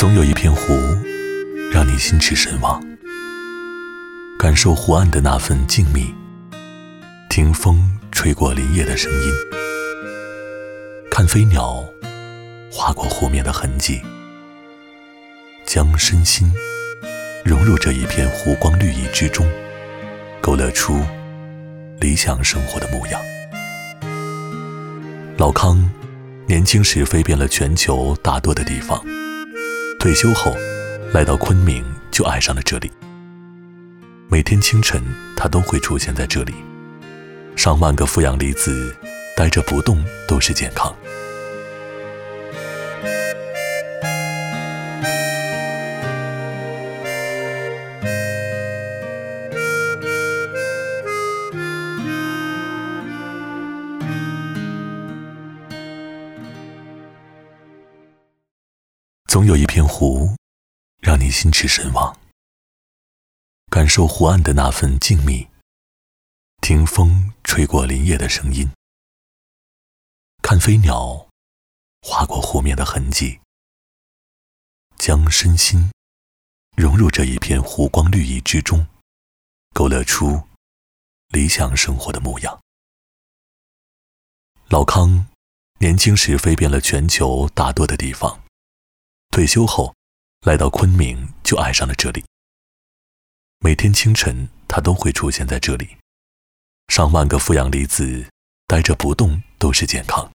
总有一片湖，让你心驰神往，感受湖岸的那份静谧，听风吹过林叶的声音，看飞鸟划过湖面的痕迹，将身心融入这一片湖光绿意之中，勾勒出理想生活的模样。老康年轻时飞遍了全球大多的地方，退休后来到昆明就爱上了这里。每天清晨他都会出现在这里，上万个负氧离子待着不动都是健康。总有一片湖，让你心驰神往，感受湖岸的那份静谧，听风吹过林叶的声音，看飞鸟划过湖面的痕迹，将身心融入这一片湖光绿意之中，勾勒出理想生活的模样。老康年轻时飞遍了全球大多的地方，退休后来到昆明就爱上了这里。每天清晨他都会出现在这里，上万个负氧离子待着不动都是健康。